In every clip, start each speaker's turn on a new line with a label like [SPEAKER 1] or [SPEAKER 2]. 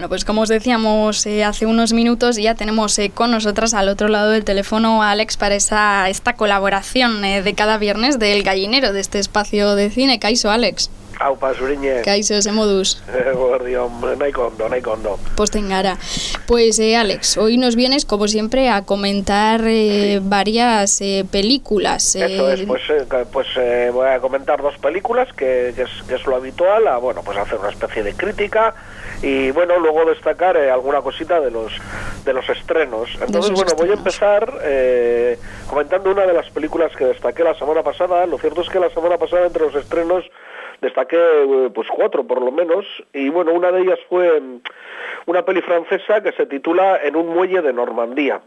[SPEAKER 1] Bueno, pues como os decíamos hace unos minutos, ya tenemos con nosotras al otro lado del teléfono a Alex para esta colaboración de cada viernes del Gallinero, de este espacio de cine. Kaixo, Alex.
[SPEAKER 2] Aupa, zuriñe.
[SPEAKER 1] Kaixo, ze moduz.
[SPEAKER 2] Gordion, nahi kondo.
[SPEAKER 1] Posten gara. Pues Alex, hoy nos vienes como siempre a comentar varias películas.
[SPEAKER 2] Eso es, pues voy a comentar dos películas que es lo habitual, pues hacer una especie de crítica y bueno, luego destacar alguna cosita de los estrenos. Entonces, voy a empezar comentando una de las películas que destaqué la semana pasada. Lo cierto es que la semana pasada entre los estrenos destaqué pues 4 por lo menos, y bueno, una de ellas fue una peli francesa que se titula En un muelle de Normandía.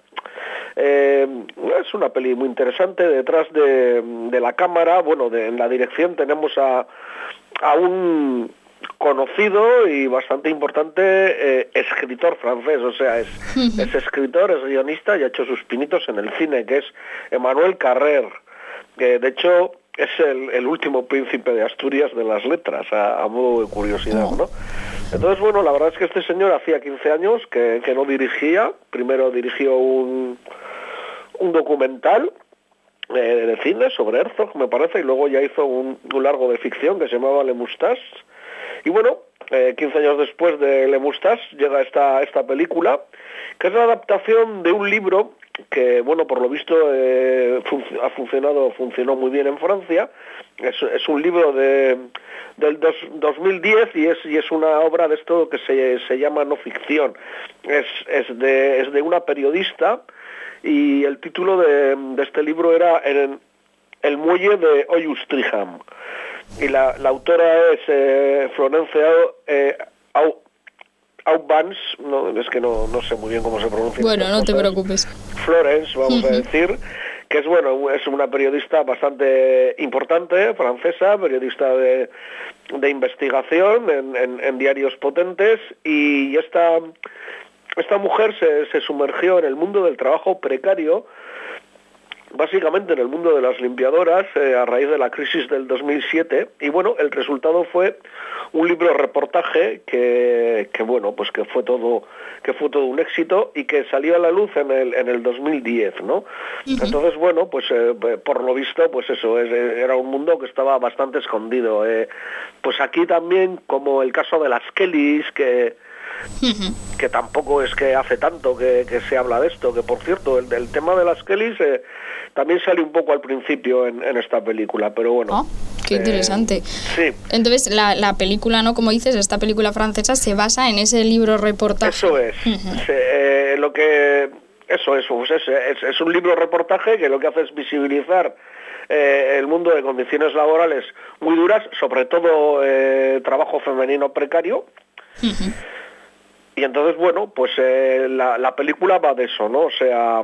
[SPEAKER 2] Es una peli muy interesante. Detrás de la cámara, en la dirección tenemos a un conocido y bastante importante escritor francés, o sea, es escritor, es guionista y ha hecho sus pinitos en el cine, que es Emmanuel Carrère, que de hecho es el último príncipe de Asturias de las letras, a modo de curiosidad, ¿no? Entonces, la verdad es que este señor hacía 15 años que no dirigía. Primero dirigió un documental de cine sobre Herzog, me parece, y luego ya hizo un largo de ficción que se llamaba Le Moustache. Y 15 años después de Le Moustache llega esta película, que es la adaptación de un libro que, por lo visto funcionó muy bien en Francia. Es un libro del 2010 y es una obra de esto que se llama no ficción. Es de una periodista, y el título de este libro era El muelle de Ouistreham. Y la autora es Florence Aubans, es que no sé muy bien cómo se pronuncia.
[SPEAKER 1] Bueno, no te preocupes.
[SPEAKER 2] Florence, vamos a decir, que es una periodista bastante importante, francesa, periodista de investigación en diarios potentes, y esta mujer se sumergió en el mundo del trabajo precario, básicamente en el mundo de las limpiadoras, a raíz de la crisis del 2007, y el resultado fue un libro reportaje que fue todo un éxito y que salió a la luz en el 2010, ¿no? Entonces, por lo visto, era un mundo que estaba bastante escondido. Pues aquí también, como el caso de las Kellys, que tampoco es que hace tanto que se habla de esto, que por cierto, el tema de las Kellys también sale un poco al principio en esta película, pero bueno.
[SPEAKER 1] Qué interesante.
[SPEAKER 2] Sí.
[SPEAKER 1] Entonces, la película, ¿no? Como dices, esta película francesa se basa en ese libro reportaje.
[SPEAKER 2] Eso es. Es un libro reportaje que lo que hace es visibilizar el mundo de condiciones laborales muy duras, sobre todo trabajo femenino precario. Y entonces, la película va de eso, ¿no? O sea,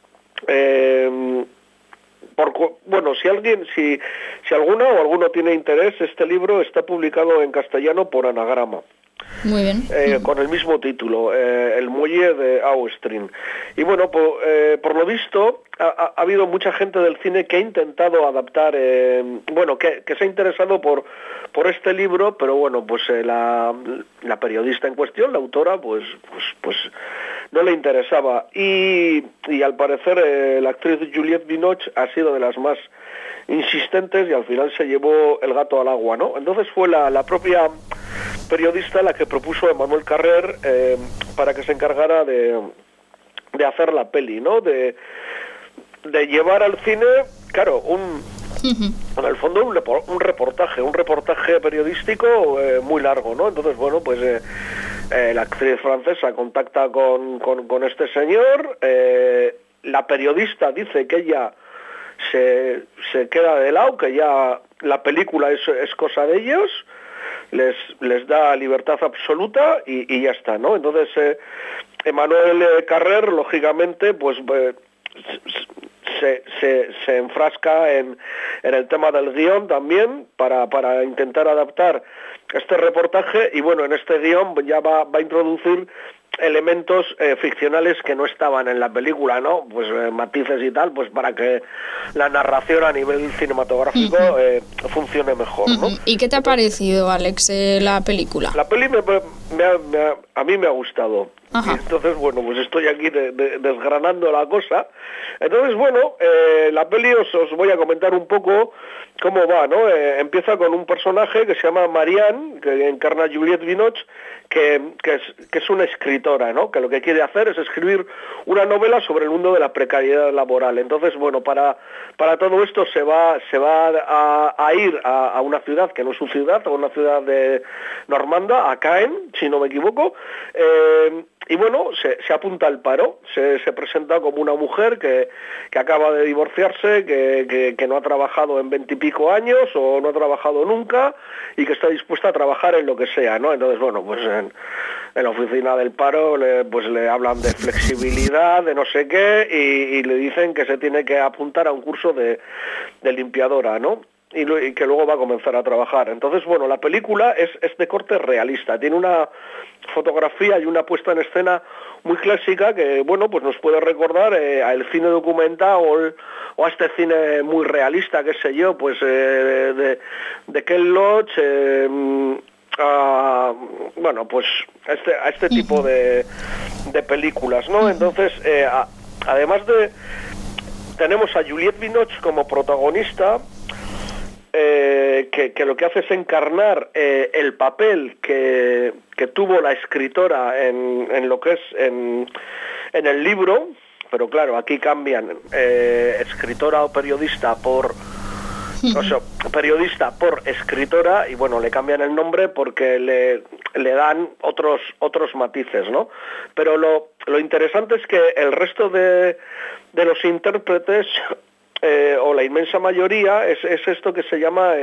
[SPEAKER 2] si alguna o alguno tiene interés, este libro está publicado en castellano por Anagrama.
[SPEAKER 1] Muy bien.
[SPEAKER 2] Con el mismo título, El muelle de Ouistreham. Y por lo visto ha habido mucha gente del cine que ha intentado adaptar, que se ha interesado por este libro, pero la periodista en cuestión, la autora, pues no le interesaba, y al parecer la actriz Juliette Binoche ha sido de las más insistentes y al final se llevó el gato al agua, ¿no? Entonces fue la propia periodista la que propuso a Emmanuel Carrère para que se encargara de hacer la peli, ¿no? De llevar al cine, claro, en el fondo un reportaje periodístico muy largo, ¿no? Entonces, la actriz francesa contacta con este señor, la periodista dice que ella se queda de lado, que ya la película es cosa de ellos, les da libertad absoluta y ya está, ¿no? Entonces Emmanuel Carrère, lógicamente, se enfrasca en el tema del guión también para intentar adaptar este reportaje, y en este guión ya va a introducir elementos ficcionales que no estaban en la película, ¿no? Matices y tal, para que la narración a nivel cinematográfico funcione mejor, ¿no?
[SPEAKER 1] ¿Y qué te ha parecido, Alex, la película?
[SPEAKER 2] La peli a mí me ha gustado.
[SPEAKER 1] Ajá.
[SPEAKER 2] Y entonces, bueno, pues estoy aquí desgranando la cosa. Entonces, bueno, la peli os voy a comentar un poco cómo va, ¿no? Empieza con un personaje que se llama Marianne, que encarna a Juliette Binoche, que es una escritora, ¿no? Que lo que quiere hacer es escribir una novela sobre el mundo de la precariedad laboral. Entonces, bueno, para todo esto se va a ir a una ciudad que no es su ciudad, a una ciudad de normanda, a Caen, si no me equivoco, y bueno, se apunta al paro, se presenta como una mujer que acaba de divorciarse, que no ha trabajado en 20 y pico años o no ha trabajado nunca y que está dispuesta a trabajar en lo que sea, ¿no? Entonces, bueno, pues en la oficina del paro le hablan de flexibilidad, de no sé qué, y le dicen que se tiene que apuntar a un curso de limpiadora, ¿no? Y que luego va a comenzar a trabajar. Entonces, bueno, la película es de corte realista, tiene una fotografía y una puesta en escena muy clásica que, bueno, pues nos puede recordar al cine documental o a este cine muy realista, qué sé yo, pues de Ken Loach, bueno, pues a este tipo de películas, ¿no? Entonces, además tenemos a Juliette Binoche como protagonista, que lo que hace es encarnar el papel que tuvo la escritora en lo que es en el libro, pero claro, aquí cambian escritora o periodista por escritora, y bueno, le cambian el nombre porque le dan otros matices, ¿no? Pero lo interesante es que el resto de los intérpretes, o la inmensa mayoría, es esto que se llama,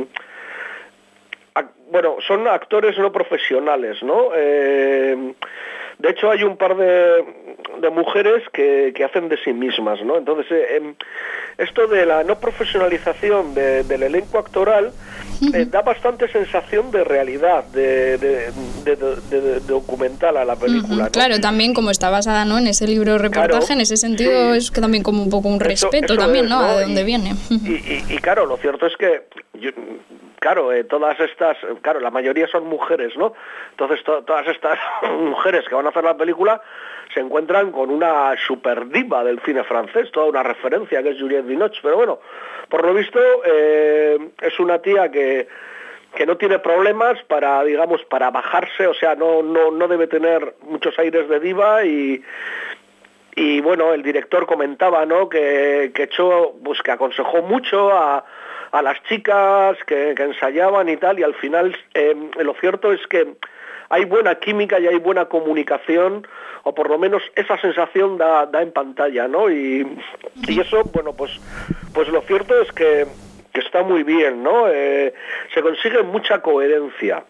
[SPEAKER 2] bueno, son actores no profesionales, ¿no? De hecho, hay un par de mujeres que hacen de sí mismas, ¿no? Entonces, esto de la no profesionalización del elenco actoral da bastante sensación de realidad, de documental a la película, ¿no?
[SPEAKER 1] Claro, también como está basada, ¿no?, en ese libro reportaje, claro, en ese sentido, sí, es que también como un poco un respeto también, ¿no?, a de dónde viene.
[SPEAKER 2] Y claro, lo cierto es que todas estas, claro, la mayoría son mujeres, ¿no? Entonces todas estas mujeres que van a hacer la película se encuentran con una super diva del cine francés, toda una referencia que es Juliette Binoche, pero bueno, por lo visto es una tía que no tiene problemas para, digamos, para bajarse, o sea, no debe tener muchos aires de diva, y bueno, el director comentaba, ¿no?, que echó, pues que aconsejó mucho a las chicas que ensayaban y tal, y al final lo cierto es que hay buena química y hay buena comunicación, o por lo menos esa sensación da en pantalla, ¿no? Y eso, bueno, pues lo cierto es que está muy bien, ¿no? Se consigue mucha coherencia.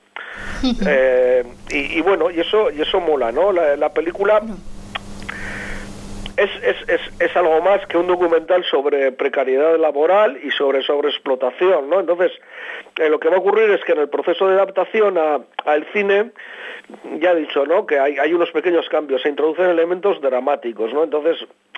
[SPEAKER 2] Y bueno, y eso mola, ¿no? La película es algo más que un documental sobre precariedad laboral y sobre sobreexplotación, ¿no? Entonces, lo que va a ocurrir es que en el proceso de adaptación al cine, ya he dicho, ¿no?, que hay unos pequeños cambios, se introducen elementos dramáticos, ¿no? Entonces,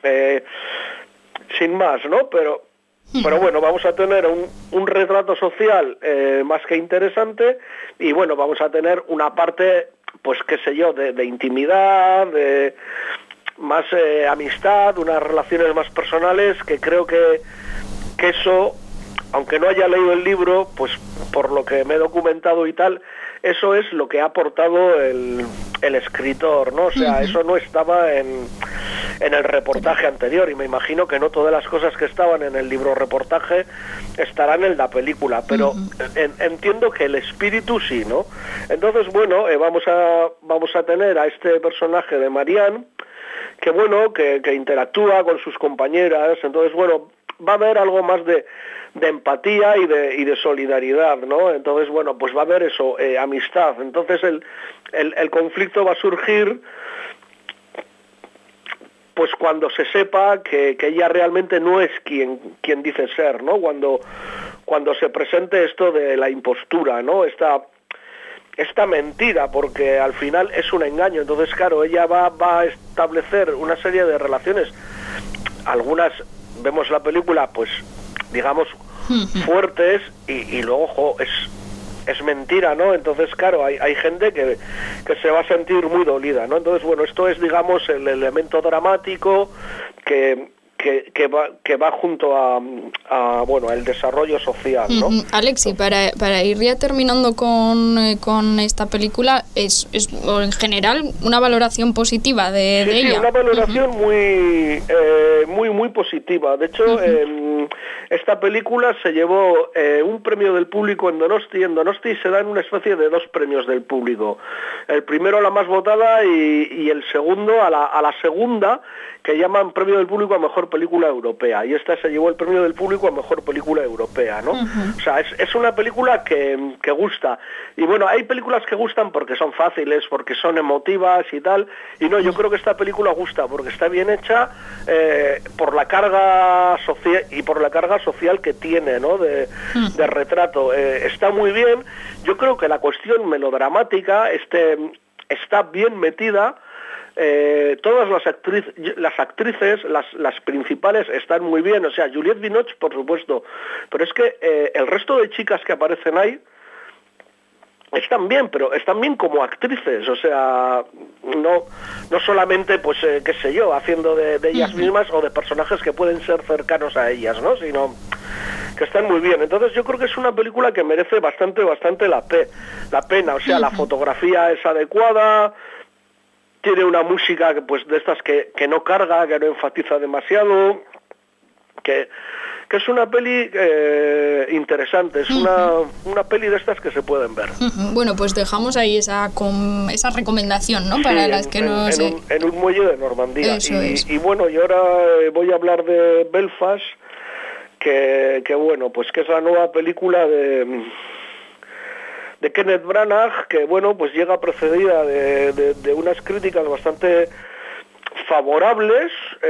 [SPEAKER 2] sin más, ¿no? Pero bueno, vamos a tener un retrato social más que interesante, y bueno, vamos a tener una parte, pues qué sé yo, de intimidad, de más amistad, unas relaciones más personales, que creo que eso, aunque no haya leído el libro, pues por lo que me he documentado y tal, eso es lo que ha aportado el escritor, ¿no? O sea, eso no estaba en el reportaje anterior, y me imagino que no todas las cosas que estaban en el libro reportaje estarán en la película, pero entiendo que el espíritu sí, ¿no? Entonces, bueno, vamos a tener a este personaje de Marianne, que bueno, que interactúa con sus compañeras. Entonces, bueno, va a haber algo más de empatía y de solidaridad, ¿no? Entonces, bueno, pues va a haber eso, amistad. Entonces el conflicto va a surgir, pues cuando se sepa que ella realmente no es quien dice ser, ¿no? Cuando se presente esto de la impostura, ¿no? Esta mentira, porque al final es un engaño. Entonces, claro, ella va a establecer una serie de relaciones, algunas, vemos la película, pues, digamos, fuertes, y luego, es mentira, ¿no? Entonces, claro, hay gente que se va a sentir muy dolida, ¿no? Entonces, bueno, esto es, digamos, el elemento dramático que va junto a bueno, el desarrollo social, ¿no?
[SPEAKER 1] Alex, y para ir ya terminando con esta película, es en general una valoración positiva de ella.
[SPEAKER 2] Sí, una valoración muy positiva. De hecho, esta película se llevó un premio del público en Donosti. En Donosti se dan una especie de 2 premios del público. El primero a la más votada y el segundo a la segunda, que llaman premio del público a mejor película europea, y esta se llevó el premio del público a mejor película europea, ¿no? O sea, es una película que gusta, y bueno, hay películas que gustan porque son fáciles, porque son emotivas y tal, y no, yo creo que esta película gusta porque está bien hecha, por la carga social y por la carga social que tiene, ¿no? De retrato, está muy bien. Yo creo que la cuestión melodramática está bien metida. Todas las actrices, las principales están muy bien, o sea, Juliette Binoche, por supuesto, pero es que el resto de chicas que aparecen ahí están bien, pero están bien como actrices, o sea, no solamente, pues, qué sé yo, haciendo de ellas mismas o de personajes que pueden ser cercanos a ellas, ¿no? Sino que están muy bien. Entonces yo creo que es una película que merece bastante la pena, o sea, la fotografía es adecuada, tiene una música pues de estas que no carga, que no enfatiza demasiado, que es una peli interesante, es una peli de estas que se pueden ver.
[SPEAKER 1] Bueno, pues dejamos ahí esa recomendación, ¿no? Para las que no sé.
[SPEAKER 2] En un muelle de Normandía.
[SPEAKER 1] Y
[SPEAKER 2] bueno, y ahora voy a hablar de Belfast, que bueno, pues que es la nueva película de Kenneth Branagh, que bueno, pues llega precedida de unas críticas bastante favorables.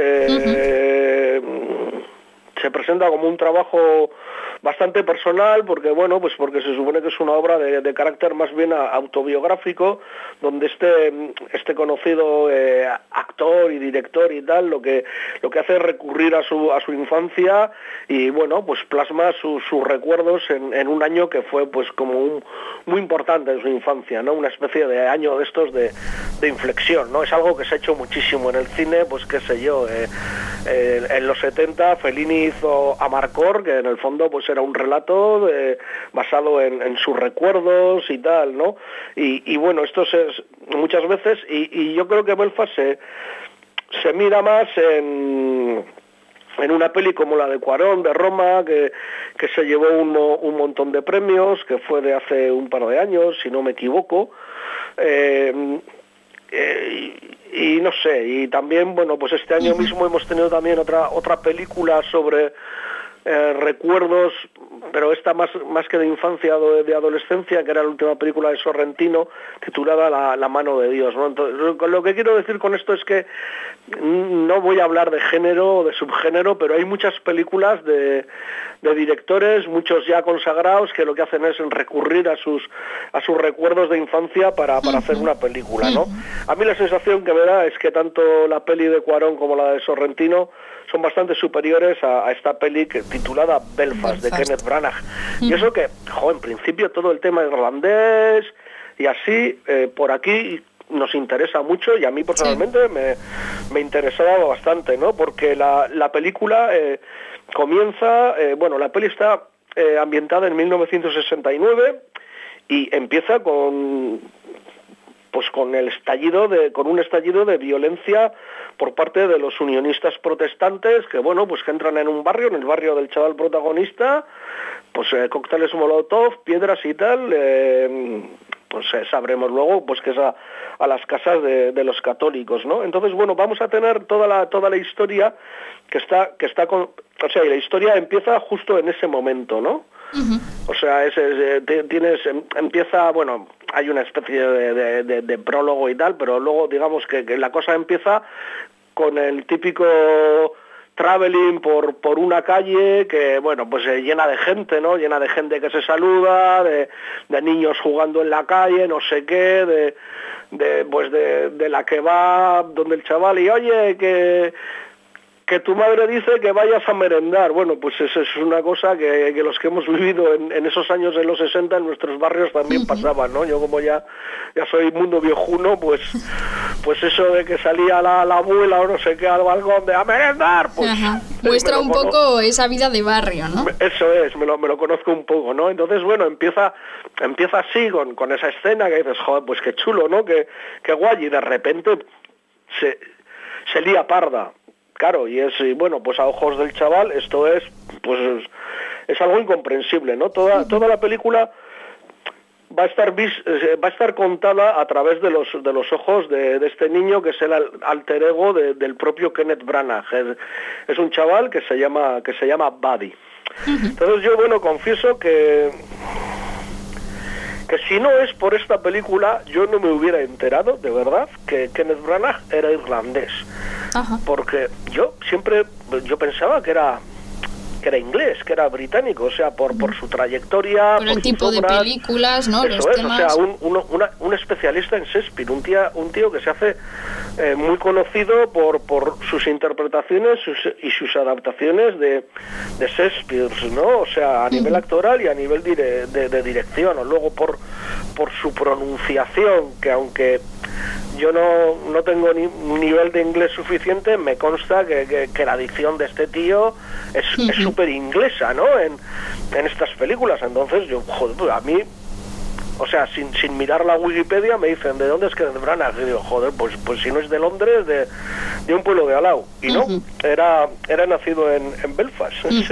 [SPEAKER 2] Se presenta como un trabajo bastante personal, porque bueno, pues porque se supone que es una obra de carácter más bien autobiográfico, donde este conocido actor y director y tal, lo que hace es recurrir a su infancia y bueno, pues plasma sus recuerdos en un año que fue pues como muy importante en su infancia, ¿no? Una especie de año de estos de inflexión, ¿no? Es algo que se ha hecho muchísimo en el cine, pues qué sé yo, en los 70 Fellini hizo Amarcord, que en el fondo pues era un relato basado en sus recuerdos y tal, ¿no? Y bueno, esto es muchas veces, y yo creo que Belfast se mira más en una peli como la de Cuarón, de Roma, que se llevó un montón de premios, que fue de hace un par de años, si no me equivoco, y no sé, y también, bueno, pues este año mismo hemos tenido también otra película sobre recuerdos, pero esta más que de infancia o de adolescencia, que era la última película de Sorrentino, titulada La mano de Dios, ¿no? Entonces, lo que quiero decir con esto es que no voy a hablar de género o de subgénero, pero hay muchas películas de directores, muchos ya consagrados, que lo que hacen es recurrir a sus recuerdos de infancia para hacer una película, ¿no? A mí la sensación que me da es que tanto la peli de Cuarón como la de Sorrentino son bastante superiores a esta peli titulada Belfast, de Kenneth Branagh. Y eso que, en principio todo el tema irlandés y así, por aquí nos interesa mucho, y a mí personalmente me interesaba bastante, ¿no? Porque la película comienza, bueno, la peli está ambientada en 1969 y empieza con un estallido de violencia por parte de los unionistas protestantes, que bueno, pues que entran en un barrio, en el barrio del chaval protagonista, pues cócteles molotov, piedras y tal, pues sabremos luego pues que es a las casas de los católicos, ¿no? Entonces, bueno, vamos a tener toda la historia que está con, o sea, y la historia empieza justo en ese momento, ¿no? O sea, empieza, bueno, hay una especie de prólogo y tal, pero luego digamos que la cosa empieza con el típico traveling por una calle que, bueno, pues llena de gente, ¿no? Llena de gente que se saluda, de niños jugando en la calle, no sé qué, de la que va donde el chaval y oye, que tu madre dice que vayas a merendar. Bueno, pues eso es una cosa que los que hemos vivido en esos años de los 60 en nuestros barrios también pasaba, ¿no? Yo como ya soy mundo viejuno, pues eso de que salía la abuela o no sé qué al balcón de a merendar, pues...
[SPEAKER 1] Muestra un poco esa vida de barrio, ¿no?
[SPEAKER 2] Eso es, me lo conozco un poco, ¿no? Entonces, bueno, empieza así con esa escena que dices, joder, pues qué chulo, ¿no? Qué guay, y de repente se lía parda. Claro, y bueno, pues a ojos del chaval esto es algo incomprensible, ¿no? Toda la película va a estar contada a través de los ojos de este niño, que es el alter ego del propio Kenneth Branagh. Es un chaval que se llama Buddy. Entonces yo, bueno, confieso que si no es por esta película yo no me hubiera enterado, de verdad, que Kenneth Branagh era irlandés. Porque yo pensaba que era inglés, que era británico, o sea, por su trayectoria,
[SPEAKER 1] por el tipo de películas, ¿no?
[SPEAKER 2] Eso es, temas... o sea, un especialista en Shakespeare, un tío que se hace muy conocido por sus interpretaciones y sus adaptaciones de Shakespeare, ¿no? O sea, a nivel actoral y a nivel de dirección, o luego por su pronunciación, que aunque yo no tengo ni un nivel de inglés suficiente, me consta que la dicción de este tío es súper inglesa, ¿no? En estas películas. Entonces yo, joder, a mí, o sea, sin mirar la Wikipedia me dicen, ¿de dónde es Kenneth Branagh? Y digo, joder, pues si no es de Londres, de un pueblo de al lado. Y no, era nacido en Belfast.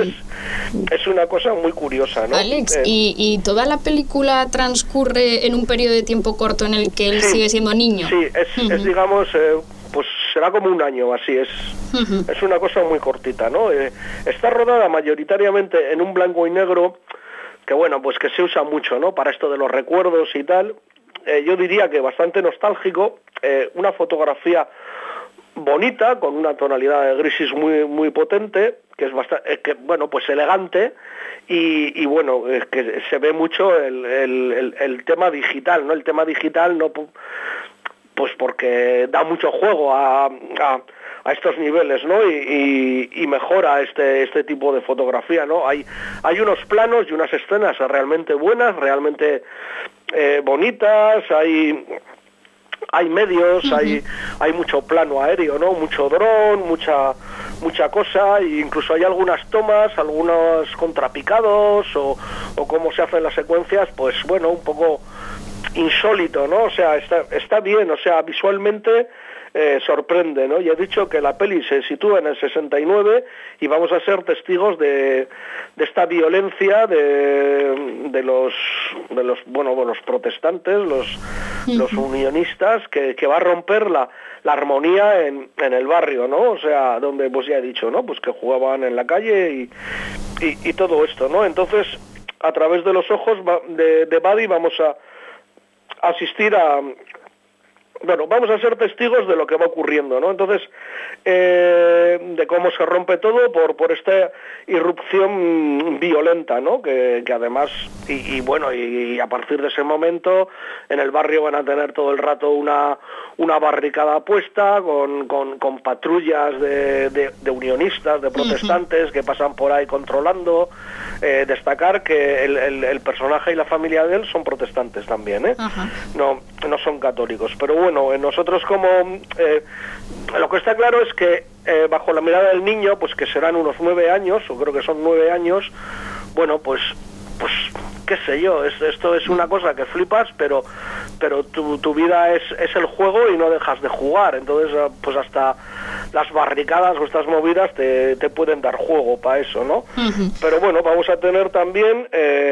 [SPEAKER 2] Es una cosa muy curiosa, ¿no?
[SPEAKER 1] Alex, ¿y toda la película transcurre en un periodo de tiempo corto en el que él sigue siendo niño?
[SPEAKER 2] Sí, es digamos, pues será como un año, así es. Es una cosa muy cortita, ¿no? Está rodada mayoritariamente en un blanco y negro, que bueno, pues que se usa mucho, ¿no? Para esto de los recuerdos y tal. Yo diría que bastante nostálgico, una fotografía bonita, con una tonalidad de grisis muy, muy potente, que es bastante, bueno, pues elegante, y bueno, que se ve mucho el tema digital, ¿no? El tema digital no... pues porque da mucho juego a estos niveles, ¿no? Y mejora este tipo de fotografía, ¿no? Hay unos planos y unas escenas realmente buenas, realmente bonitas, hay medios, hay mucho plano aéreo, ¿no? Mucho dron, mucha cosa, e incluso hay algunas tomas, algunos contrapicados o cómo se hacen las secuencias, pues bueno, un poco insólito, ¿no? O sea, está bien, o sea, visualmente sorprende, ¿no? Y he dicho que la peli se sitúa en el 69 y vamos a ser testigos de esta violencia de los protestantes, los unionistas, que va a romper la armonía en el barrio, ¿no? O sea, donde pues ya he dicho, ¿no? Pues que jugaban en la calle y todo esto, ¿no? Entonces, a través de los ojos de Buddy vamos a asistir vamos a ser testigos de lo que va ocurriendo, ¿no? Entonces, de cómo se rompe todo por esta irrupción violenta, ¿no? Que además, y a partir de ese momento, en el barrio van a tener todo el rato una barricada puesta con patrullas de unionistas, de protestantes que pasan por ahí controlando. Destacar que el personaje y la familia de él son protestantes también, ¿eh? No son católicos, pero bueno, nosotros como lo que está claro es que bajo la mirada del niño, pues que serán unos 9 años, o creo que son 9 años, bueno, pues qué sé yo, esto es una cosa que flipas, pero tu vida es el juego y no dejas de jugar. Entonces pues hasta las barricadas o estas movidas te pueden dar juego para eso, ¿no? Pero bueno, vamos a tener también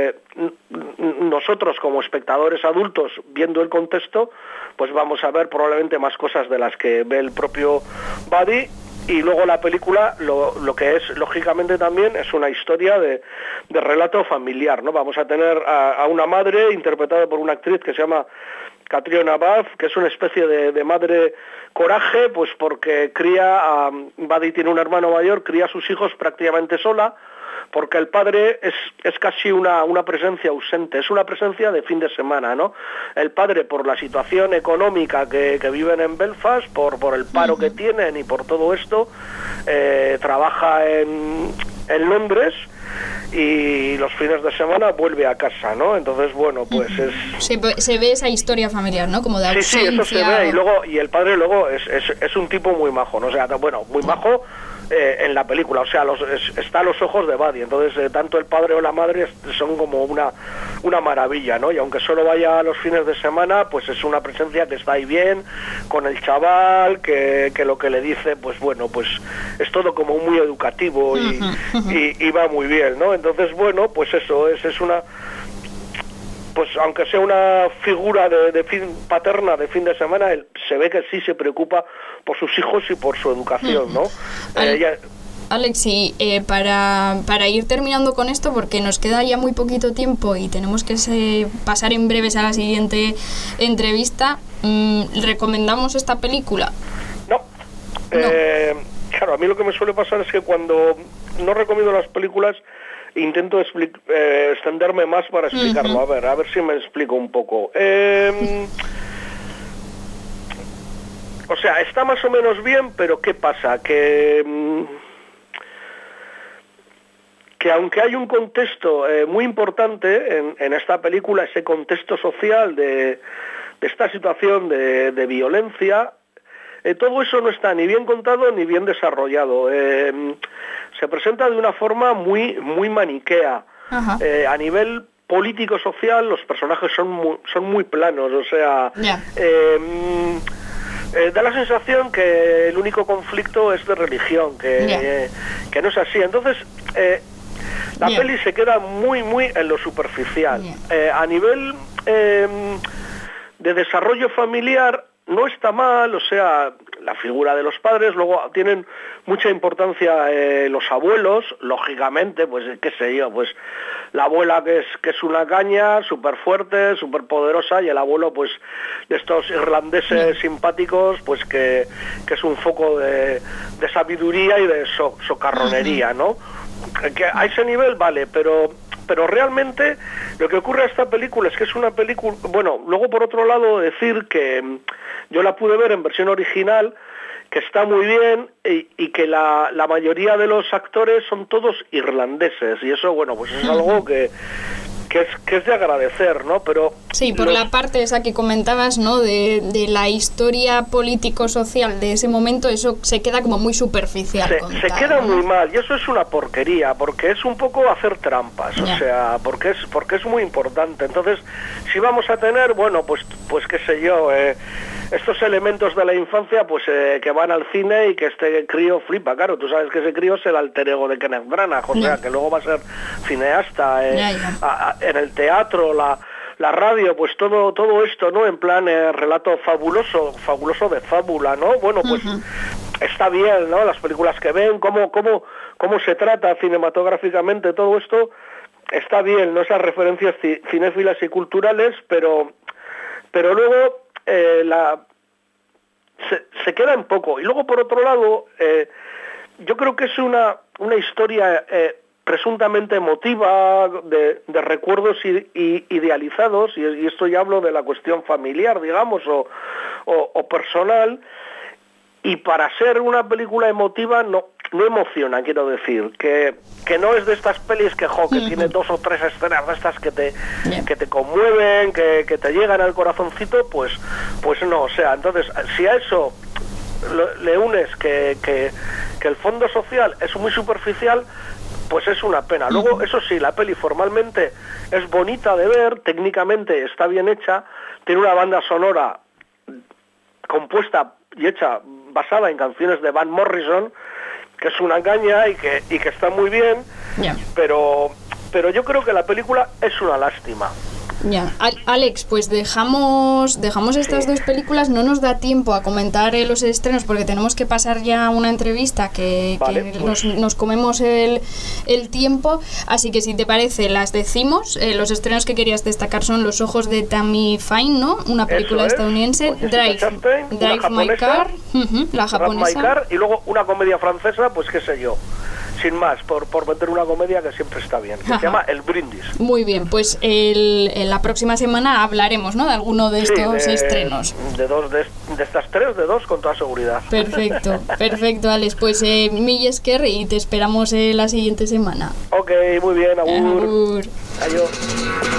[SPEAKER 2] nosotros como espectadores adultos, viendo el contexto, pues vamos a ver probablemente más cosas de las que ve el propio Buddy. Y luego la película, lo que es, lógicamente también, es una historia de relato familiar, ¿no? Vamos a tener a una madre interpretada por una actriz que se llama Catriona Balfe, que es una especie de madre coraje, pues porque Buddy tiene un hermano mayor, cría a sus hijos prácticamente sola, porque el padre es casi una presencia ausente, es una presencia de fin de semana, ¿no? El padre, por la situación económica que viven en Belfast, por el paro que tienen y por todo esto, trabaja en Londres, y los fines de semana vuelve a casa, ¿no? Entonces, bueno, pues es...
[SPEAKER 1] Se ve esa historia familiar, ¿no? Como de ausencia.
[SPEAKER 2] Sí, eso se ve, y el padre luego es un tipo muy majo, ¿no? O sea, bueno, muy majo en la película, o sea, está a los ojos de Buddy, entonces tanto el padre o la madre son como una maravilla, ¿no? Y aunque solo vaya a los fines de semana, pues es una presencia que está ahí bien, con el chaval, que lo que le dice, pues bueno, pues es todo como muy educativo y va muy bien, ¿no? Entonces, bueno, pues eso, es una... Pues aunque sea una figura paterna de fin de semana, él se ve que sí se preocupa por sus hijos y por su educación, ¿no?
[SPEAKER 1] Alex, y para ir terminando con esto, porque nos queda ya muy poquito tiempo y tenemos que pasar en breves a la siguiente entrevista, ¿recomendamos esta película?
[SPEAKER 2] No. Claro, a mí lo que me suele pasar es que cuando no recomiendo las películas, intento extenderme más para explicarlo. A ver si me explico un poco. O sea, está más o menos bien, pero ¿qué pasa? Que aunque hay un contexto muy importante en esta película, ese contexto social de esta situación de violencia, todo eso no está ni bien contado ni bien desarrollado. Se presenta de una forma muy maniquea. A nivel político-social los personajes son muy planos, o sea... da la sensación que el único conflicto es de religión, que no es así. Entonces, la peli se queda muy en lo superficial. A nivel de desarrollo familiar no está mal, o sea, la figura de los padres, luego tienen mucha importancia los abuelos, lógicamente, pues qué sé yo, pues la abuela que es una caña, súper fuerte, súper poderosa, y el abuelo, pues, de estos irlandeses simpáticos, pues que es un foco de sabiduría y de socarronería, ¿no? Que a ese nivel vale, pero realmente lo que ocurre a esta película es que es una película... Bueno, luego por otro lado decir que yo la pude ver en versión original, que está muy bien y que la mayoría de los actores son todos irlandeses, y eso, bueno, pues es algo que es de agradecer, ¿no? Pero
[SPEAKER 1] sí, por la parte esa que comentabas, ¿no? De la historia político-social de ese momento, eso se queda como muy superficial.
[SPEAKER 2] Se queda muy mal, y eso es una porquería, porque es un poco hacer trampas, o sea, porque es muy importante. Entonces, si vamos a tener, bueno, pues qué sé yo, estos elementos de la infancia, pues que van al cine y que este crío flipa, claro, tú sabes que ese crío es el alter ego de Kenneth Branagh, o sea, que luego va a ser cineasta, en el teatro, la radio, pues todo esto, ¿no? En plan relato fabuloso de fábula, ¿no? Bueno, pues está bien, ¿no? Las películas que ven, cómo se trata cinematográficamente todo esto, está bien, ¿no? Esas referencias cinéfilas y culturales, pero luego se queda en poco. Y luego, por otro lado, yo creo que es una historia presuntamente emotiva, de recuerdos idealizados, y esto ya hablo de la cuestión familiar, digamos, o personal, y para ser una película emotiva no emociona, quiero decir, que no es de estas pelis que tiene 2 o 3 escenas de estas que te conmueven, que te llegan al corazoncito, pues no, o sea, entonces, si a eso le unes que el fondo social es muy superficial, pues es una pena. Luego, eso sí, la peli formalmente es bonita de ver, técnicamente está bien hecha, tiene una banda sonora compuesta y hecha basada en canciones de Van Morrison, que es una caña y que está muy bien, pero yo creo que la película es una lástima.
[SPEAKER 1] Ya, Alex, pues dejamos estas dos películas. No nos da tiempo a comentar los estrenos porque tenemos que pasar ya una entrevista que pues nos comemos el tiempo. Así que si te parece, las decimos. Los estrenos que querías destacar son Los ojos de Tammy Faye, ¿no? Una película estadounidense, Drive My Car, la japonesa.
[SPEAKER 2] Y luego una comedia francesa, pues qué sé yo. sin más, por meter una comedia que siempre está bien, que se llama El Brindis.
[SPEAKER 1] Muy bien, pues en la próxima semana hablaremos, ¿no?, de alguno de estos estrenos.
[SPEAKER 2] De estas tres, de dos con toda seguridad.
[SPEAKER 1] Perfecto, Alex, pues mil esker y te esperamos la siguiente semana.
[SPEAKER 2] Ok, muy bien, agur.
[SPEAKER 1] Agur.
[SPEAKER 2] Adiós.